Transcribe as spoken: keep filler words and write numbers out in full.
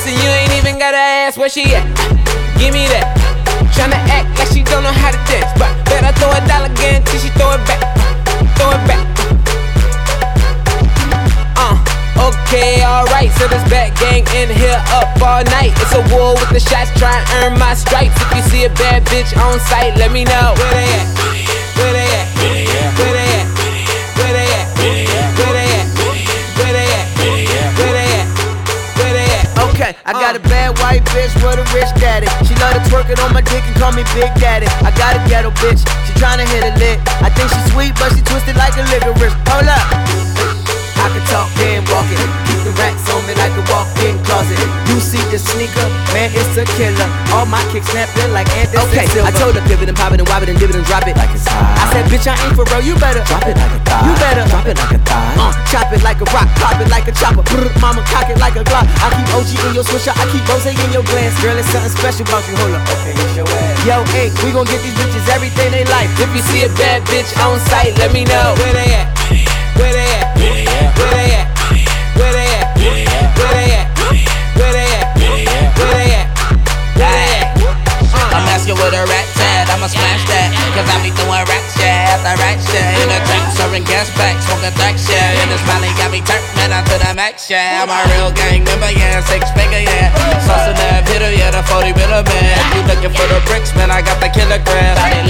and you ain't even gotta ask where she at. Give me that. Tryna act like she don't know how to dance, but better throw a dollar again till she throw it back. Throw it back. Uh, okay, alright, so this back gang in here up all night. It's a war with the shots, try and earn my stripes. If you see a bad bitch on sight, let me know. Where they at? Where they at? Where they at? Where they at? Where they at? Where they at? Where they at? Where they at? Where they at? Where they at? Okay, I got a bad white bitch with a rich daddy. She love to twerk it on my dick and call me Big Daddy. I got a ghetto bitch, she tryna hit a lick. I think she sweet, but she twisted like a licorice. Hold up, I can talk and walk it. Keep the racks on me like a walk-in closet. You see the sneaker, man, it's a killer. All my kicks snapping like Anderson Okay, Silva. I told her pivot and pop it and wop it and dip it and drop it like it's hot. I said, bitch, I ain't for real, you better Drop it like a thigh. You better Drop it like a thigh. Uh, chop it like a rock, pop it like a chopper. Brr, mama, cock it like a Glock. I keep O G in your swisher, I keep Rose in your glass. Girl, it's something special about you, hold up. Okay, it's your ass. Yo, hey, we gon' get these bitches everything they like. If you see a bad bitch on sight, let me know. Where they at? Where they at? Where they at? Where they at? Where they at? Where they at? Where they at? Where they at? Where they at? I'm asking where the rats at, I'ma smash that. Cause I be doing rat shit after rat shit. In the tank, serving gas back, smoking crack shit. And this valley got me turned, man, out to the max, yeah. I'm a real gang member, yeah, six figure, yeah. Sauce in that hitter, yeah, the forty bitter, man. You looking for the bricks, man, I got the kilogram.